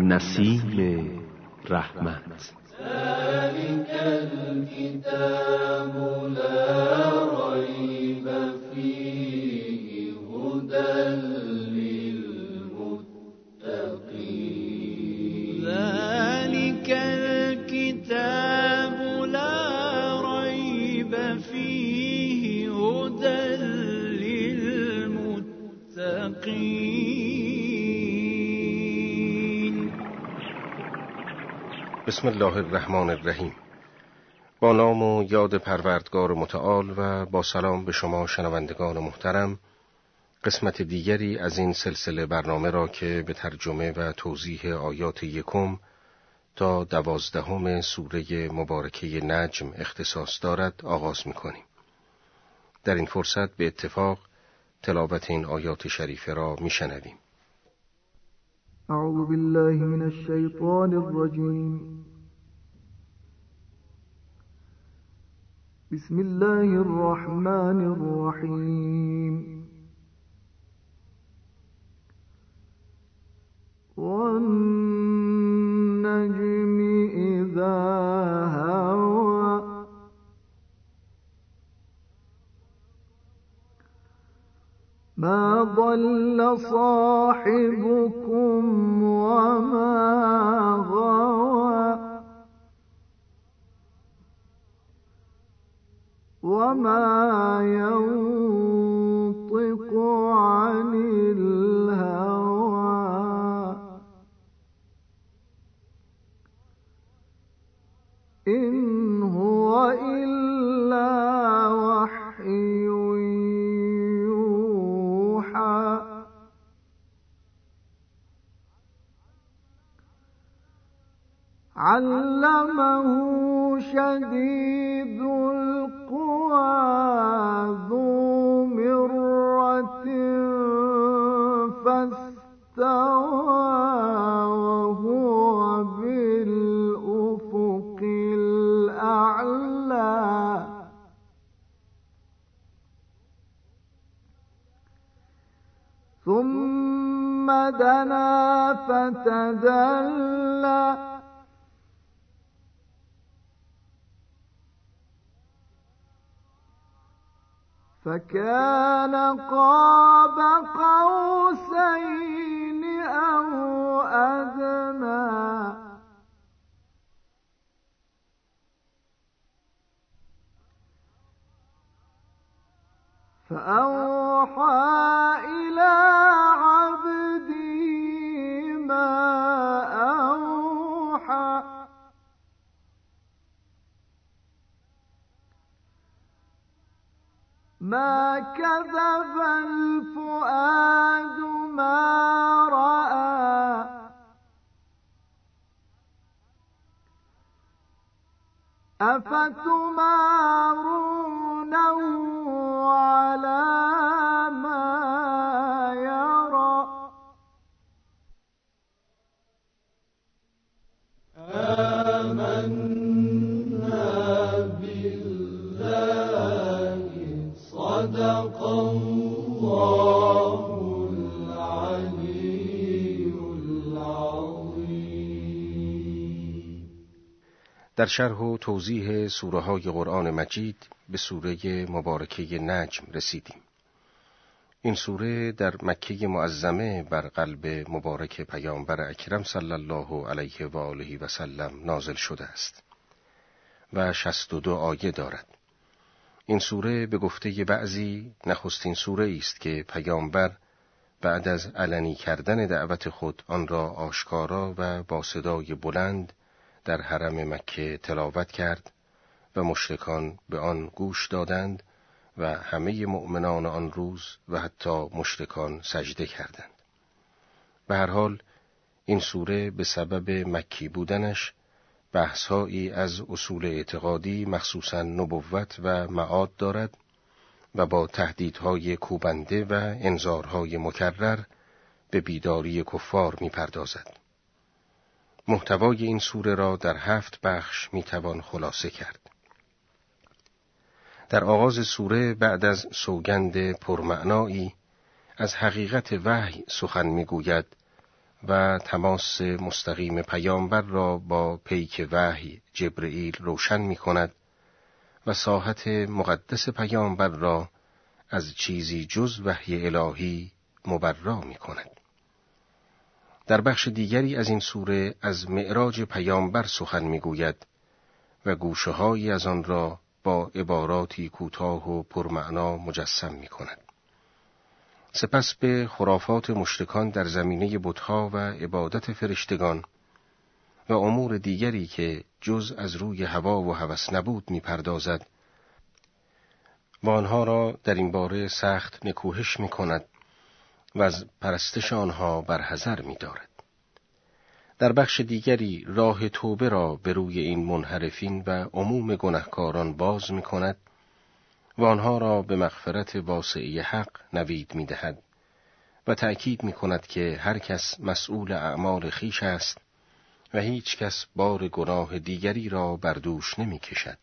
نسیم رحمت. ذلك الكتاب لا ريب فيه هدى للمتقين. ذلك الكتاب لا ريب فيه هدى للمتقين. بسم الله الرحمن الرحیم. با نام و یاد پروردگار متعال و با سلام به شما شنوندگان محترم، قسمت دیگری از این سلسله برنامه را که به ترجمه و توضیح آیات 1 تا 12 سوره مبارکه نجم اختصاص دارد آغاز می‌کنیم. در این فرصت به اتفاق تلاوت این آیات شریفه را می‌شنویم. اعوذ بالله من الشیطان الرجیم. بسم الله الرحمن الرحیم. والنجم اذا هوى ما ضل صاحبكم وما غوى وما ينطق عن الهوى إن هو إلا وحي يوحى علمه شديد القوى ذو مرة فاستوى وهو بالأفق الأعلى ثم دنا فتدلى فكان قاب قوسين أو أدنى فأوحى إلى عبده ما أوحى ما كذب الفؤاد ما رأى أفتمارونه على ما يرى صدق الله العلی العظیم. در شرح و توضیح سوره های قرآن مجید به سوره مبارکه نجم رسیدیم. این سوره در مکه معظمه بر قلب مبارک پیامبر اکرم صلی الله علیه و آله و سلم نازل شده است و 62 آیه دارد. این سوره به گفته بعضی نخستین سوره است که پیامبر بعد از علنی کردن دعوت خود آن را آشکارا و با صدای بلند در حرم مکه تلاوت کرد و مشرکان به آن گوش دادند و همه مؤمنان آن روز و حتی مشرکان سجده کردند. به هر حال این سوره به سبب مکی بودنش بحث‌هایی از اصول اعتقادی مخصوصاً نبوت و معاد دارد و با تهدیدهای کوبنده و انذارهای مکرر به بیداری کفار می‌پردازد. محتوای این سوره را در 7 بخش می‌توان خلاصه کرد. در آغاز سوره بعد از سوگند پرمعنایی از حقیقت وحی سخن می‌گوید و تماس مستقیم پیامبر را با پیک وحی جبرئیل روشن می کند و ساحت مقدس پیامبر را از چیزی جز وحی الهی مبرا می کند. در بخش دیگری از این سوره از معراج پیامبر سخن می گوید و گوشه‌هایی از آن را با عباراتی کوتاه و پرمعنا مجسم می کند. سپس به خرافات مشرکان در زمینه بت‌ها و عبادت فرشتگان و امور دیگری که جز از روی هوا و هوس نبود می پردازد و آنها را در این باره سخت نکوهش می کند و از پرستش آنها برحذر می دارد. در بخش دیگری راه توبه را به روی این منحرفین و عموم گناهکاران باز می کند و آنها را به مغفرت واسعه حق نوید می دهد و تأکید می کند که هر کس مسئول اعمال خویش است و هیچ کس بار گناه دیگری را بر دوش نمی کشد.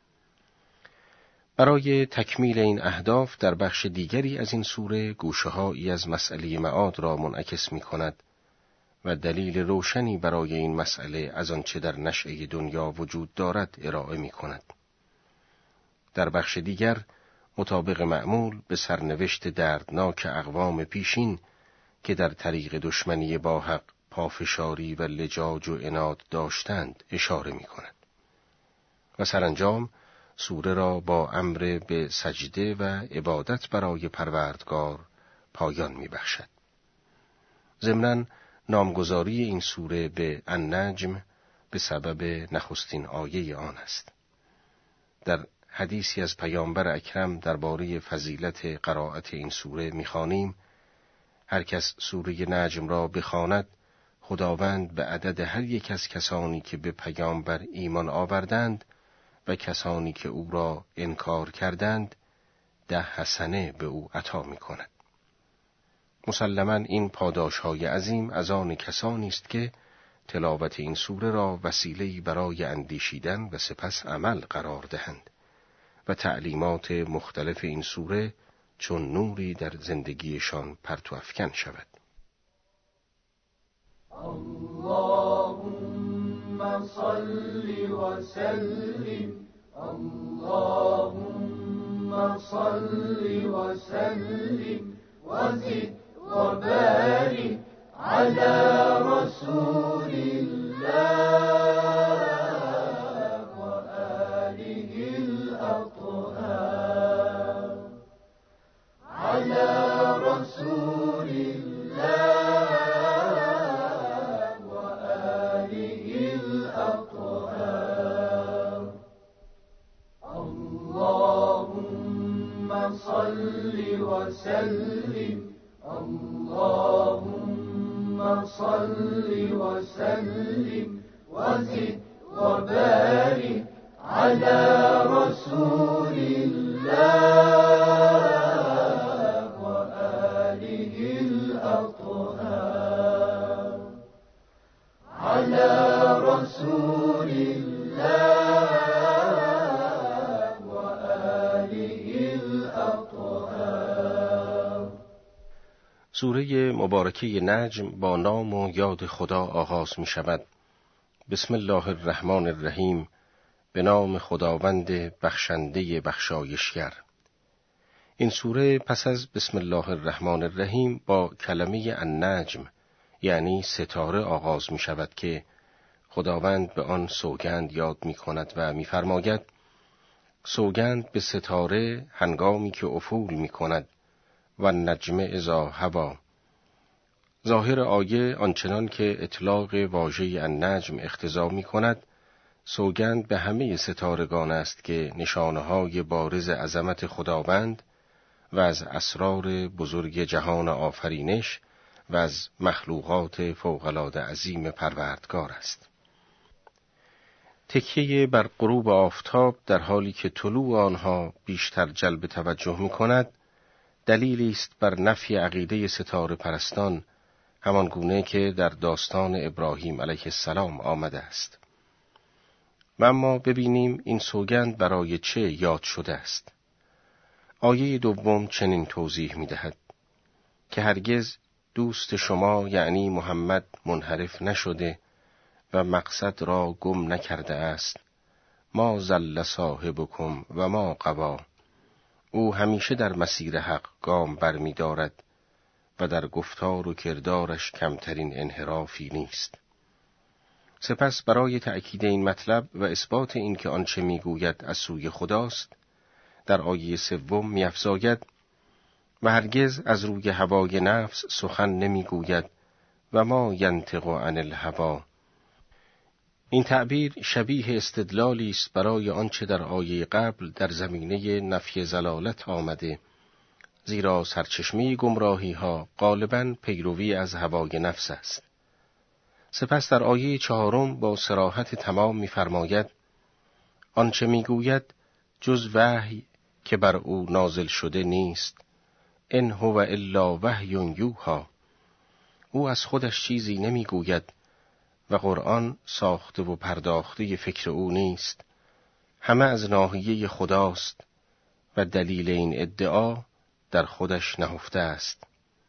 برای تکمیل این اهداف در بخش دیگری از این سوره گوشه‌هایی از مسئله معاد را منعکس می کند و دلیل روشنی برای این مسئله از آنچه در نشأه دنیا وجود دارد ارائه می کند. در بخش دیگر مطابق معمول به سرنوشت دردناک اقوام پیشین که در طریق دشمنی با حق پافشاری و لجاج و عناد داشتند اشاره می کند. و سرانجام سوره را با امر به سجده و عبادت برای پروردگار پایان می بخشد. ضمناً نامگذاری این سوره به النجم به سبب نخستین آیه آن است. در حدیثی از پیامبر اکرم درباره فضیلت قرائت این سوره می‌خوانیم: هر کس سوره نجم را بخواند، خداوند به عدد هر یک از کسانی که به پیامبر ایمان آوردند و کسانی که او را انکار کردند 10 حسنه به او عطا می‌کند. مسلماً این پاداش‌های عظیم از آن کسانی است که تلاوت این سوره را وسیله‌ای برای اندیشیدن و سپس عمل قرار دهند و تعلیمات مختلف این سوره چون نوری در زندگیشان پرتو افکن شود. اللهم صل وسلم اللهم صل وسلم وزد وبارك على رسول الله وآله الأطهار على رسول الله وآله الأطهار اللهم صل وسلم اللهم صل وسلم وزد وبارك على رسول الله وآله الأطهار على رسول الله وآله الأطهار. سوره مبارکه نجم با نام و یاد خدا آغاز می شود. بسم الله الرحمن الرحیم، به نام خداوند بخشنده بخشایشگر. این سوره پس از بسم الله الرحمن الرحیم با کلمه النجم یعنی ستاره آغاز می شود که خداوند به آن سوگند یاد می کند و می فرماید: سوگند به ستاره هنگامی که افول می کند و النجم اذا هوا. ظاهر آیه آنچنان که اطلاق واژه النجم اقتضا می کند سوگند به همه ستارگان است که نشانه‌های بارز عظمت خداوند و از اسرار بزرگ جهان آفرینش و از مخلوقات فوق‌العاده عظیم پروردگار است. تکیه بر غروب آفتاب در حالی که طلوع آنها بیشتر جلب توجه می کند دلیلی است بر نفی عقیده ستاره پرستان، همان گونه که در داستان ابراهیم علیه السلام آمده است. و اما ببینیم این سوگند برای چه یاد شده است. آیه دوم چنین توضیح می دهد که هرگز دوست شما یعنی محمد منحرف نشده و مقصد را گم نکرده است. ما ضل صاحبکم و ما غوی. او همیشه در مسیر حق گام برمی دارد و در گفتار و کردارش کمترین انحرافی نیست. سپس برای تأکید این مطلب و اثبات این که آنچه میگوید از سوی خداست، در آیه 3 می‌افزاید و هرگز از روی هوای نفس سخن نمیگوید و ما ینطق عن الهوی. این تعبیر شبیه استدلالی است برای آنچه در آیه قبل در زمینه نفی ضلالت آمده، زیرا سرچشمه گمراهی ها غالباً پیروی از هوای نفس است. سپس در آیه 4 با صراحت تمام می‌فرماید آنچه میگوید جز وحی که بر او نازل شده نیست، ان هو الا وحی یوحی. او از خودش چیزی نمیگوید و قرآن ساخته و پرداخته فکر او نیست، همه از ناحیه خداست و دلیل این ادعا در خودش نهفته است.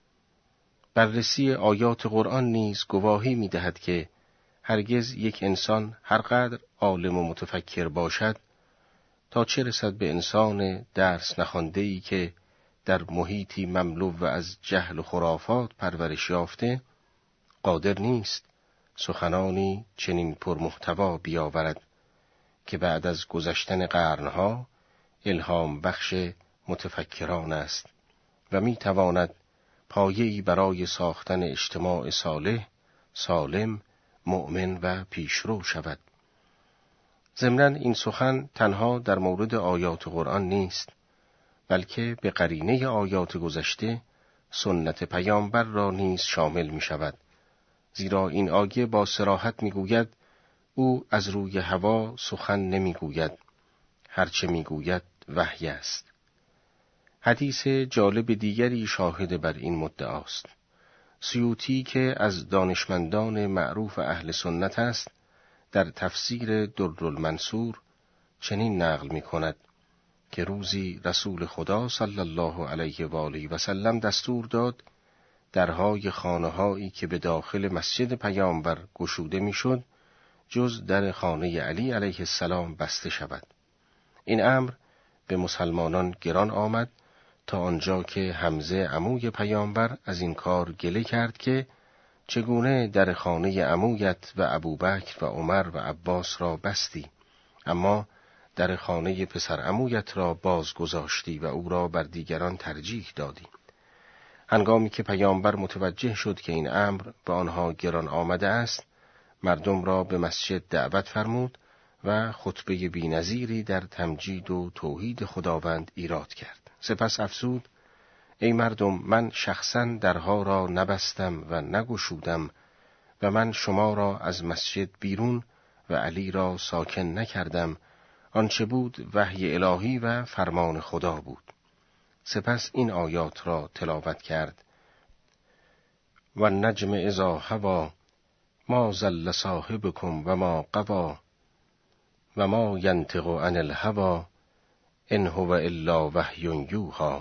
بررسی آیات قرآن نیز گواهی می‌دهد که هرگز یک انسان هرقدر عالم و متفکر باشد، تا چه رسد به انسان درس نخوانده‌ای که در محیطی مملو و از جهل و خرافات پرورش یافته، قادر نیست سخنانی چنین پرمحتوا بیاورد که بعد از گذشتن قرنها الهام بخش متفکران است و می‌تواند پایه‌ای برای ساختن اجتماع صالح، سالم، مؤمن و پیشرو شود. ضمناً این سخن تنها در مورد آیات قرآن نیست، بلکه به قرینه آیات گذشته سنت پیامبر را نیز شامل می شود، زیرا این آیه با صراحت می گوید او از روی هوا سخن نمی گوید، هرچه می گوید وحی است. حدیث جالب دیگری شاهد بر این مدعاست. سیوطی که از دانشمندان معروف اهل سنت است، در تفسیر درالمنصور چنین نقل می کند که روزی رسول خدا صلی الله علیه و آله و سلم دستور داد درهای خانه‌هایی که به داخل مسجد پیامبر گشوده میشد جز در خانه علی علیه السلام بسته شود. این امر به مسلمانان گران آمد تا آنجا که حمزه عموی پیامبر از این کار گله کرد که چگونه در خانه عمویت و ابوبکر و عمر و عباس را بستی، اما در خانه پسر عمویت را باز گذاشتی و او را بر دیگران ترجیح دادی. هنگامی که پیامبر متوجه شد که این امر به آنها گران آمده است، مردم را به مسجد دعوت فرمود و خطبه بی‌نظیری در تمجید و توحید خداوند ایراد کرد. سپس افزود: ای مردم، من شخصاً درها را نبستم و نگشودم و من شما را از مسجد بیرون و علی را ساکن نکردم، آنچه بود وحی الهی و فرمان خدا بود. سپس این آیات را تلاوت کرد: و النجم اذا هوی ما ضل صاحبکم و ما غوی و ما ینطق عن الهوی ان هو الا وحی یوحی.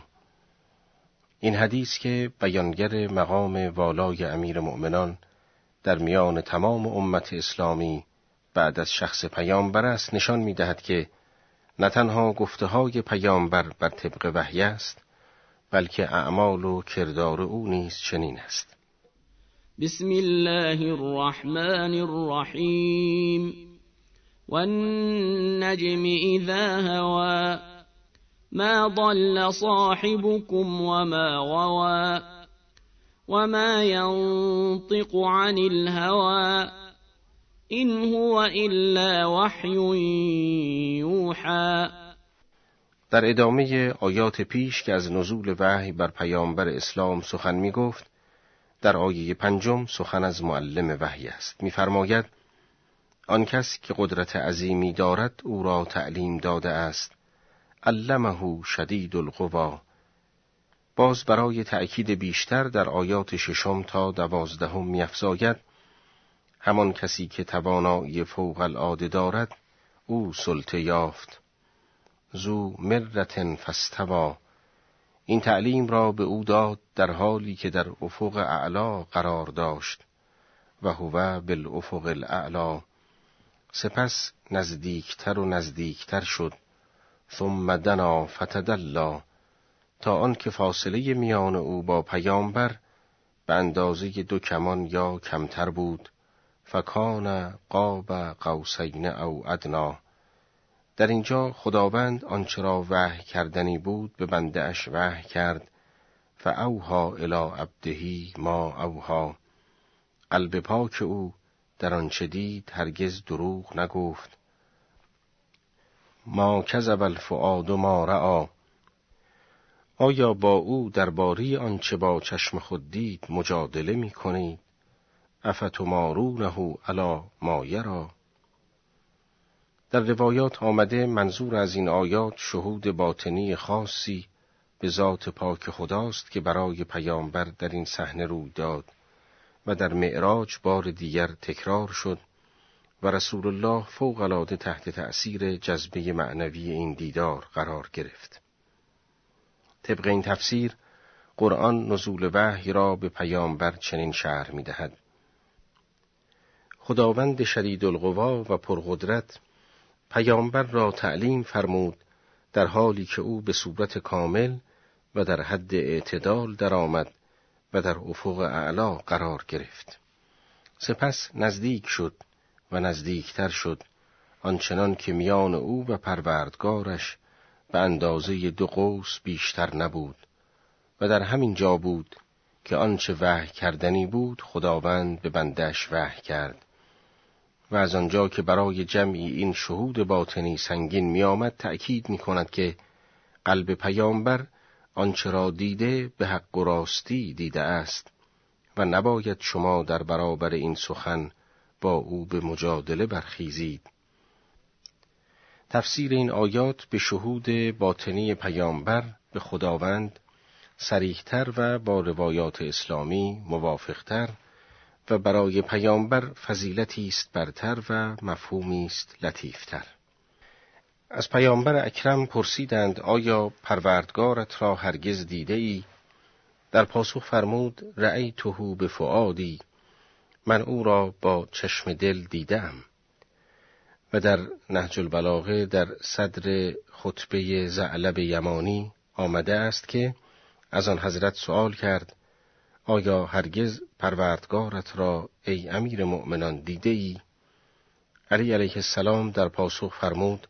این حدیث که بیانگر مقام والای امیر مؤمنان در میان تمام امت اسلامی بعد از شخص پیامبر است، نشان می‌دهد که نه تنها گفته‌های پیامبر بر طبق وحی است، بلکه اعمال و کردار او نیز چنین است. بسم الله الرحمن الرحیم والنجم اذا هوى ما ضل صاحبكم وما غوى وما ينطق عن الهوى إن هو إلا وحی یوحی. در ادامه آیات پیش که از نزول وحی بر پیامبر اسلام سخن می گفت، در آیه 5 سخن از معلم وحی است. می فرماید: آن کس که قدرت عظیمی دارد او را تعلیم داده است، علمه شدید القوی. باز برای تأکید بیشتر در آیات 6 تا 12 می افزاید: همان کسی که توانایی فوق العاده دارد او سلطه یافت، ذو مرة فاستوی این تعلیم را به او داد در حالی که در افق اعلا قرار داشت و هو بالافق الاعلی. سپس نزدیکتر و نزدیکتر شد، ثم دنا فتدلی، تا آن که فاصله میان او با پیامبر به اندازه 2 کمان یا کمتر بود. فکان قاب قوسین او ادنا. در اینجا خداوند آنچه را وحی کردنی بود به بنده اش وحی کرد. فاوحی الی عبده ما اوحی. قلب پاک او در آنچه دید هرگز دروغ نگفت. ما کذب الفؤاد ما رأی. آیا با او درباره آنچه با چشم خود دید مجادله می کنید؟ افتمارونه علی ما یری. در روایات آمده منظور از این آیات شهود باطنی خاصی به ذات پاک خداست که برای پیامبر در این صحنه روی داد و در معراج بار دیگر تکرار شد و رسول الله فوق العاده تحت تأثیر جذبه معنوی این دیدار قرار گرفت. طبق این تفسیر قرآن نزول وحی را به پیامبر چنین شرح می‌دهد: خداوند شدید القوا و پرقدرت پیامبر را تعلیم فرمود در حالی که او به صورت کامل و در حد اعتدال درآمد و در افق اعلا قرار گرفت. سپس نزدیک شد و نزدیکتر شد، آنچنان که میان او و پروردگارش به اندازه 2 قوس بیشتر نبود و در همین جا بود که آنچه وحی کردنی بود خداوند به بنده‌اش وحی کرد و از آنجا که برای جمعی این شهود باطنی سنگین می آمد تأکید می کند که قلب پیامبر آنچه را دیده به حق و راستی دیده است و نباید شما در برابر این سخن با او به مجادله برخیزید. تفسیر این آیات به شهود باطنی پیامبر به خداوند صریح‌تر و با روایات اسلامی موافق‌تر و برای پیامبر فضیلتی است برتر و مفهومی است لطیفتر. از پیامبر اکرم پرسیدند آیا پروردگارت را هرگز دیده ای؟ در پاسخ فرمود رأیته بفؤادی، من او را با چشم دل دیدم. و در نهج البلاغه در صدر خطبه ثعلب یمانی آمده است که از آن حضرت سؤال کرد آیا هرگز پروردگارت را ای امیر مؤمنان دیده ای؟ علی علیه السلام در پاسخ فرمود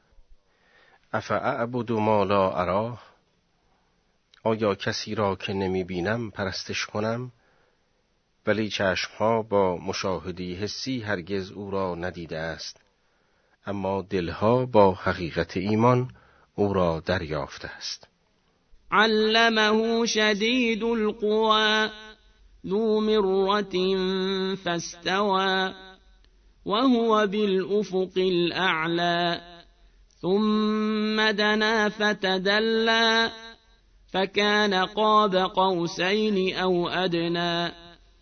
افاعبد ما لا اراه، آیا کسی را که نمی بینم پرستش کنم؟ ولی چشمها با مشاهده حسی هرگز او را ندیده است، اما دلها با حقیقت ایمان او را دریافته است. علمه شدید القوى ذو مرة فاستوى وهو بالأفق الأعلى ثم دنا فتدلى فكان قاب قوسين أو أدنى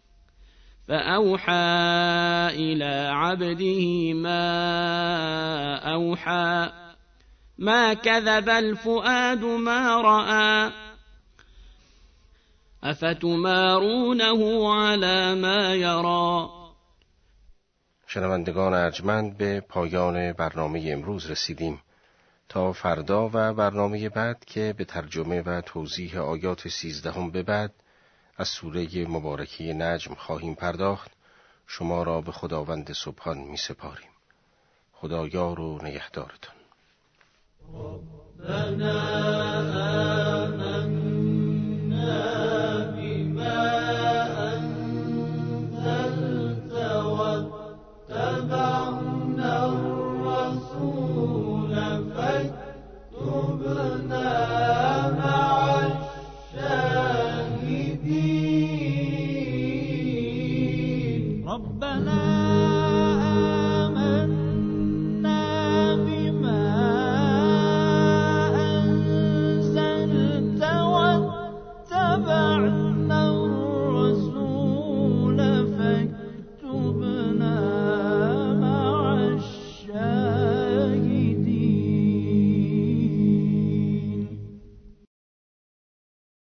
فأوحى إلى عبده ما أوحى ما كذب الفؤاد ما رأى أفتمارونه على ما يرى. شنوندگان ارجمند به پایان برنامه امروز رسیدیم. تا فردا و برنامه بعد که به ترجمه و توضیح آیات 13 به بعد از سوره مبارکه نجم خواهیم پرداخت، شما را به خداوند سبحان می سپاریم. خدایار و نگهدارتان.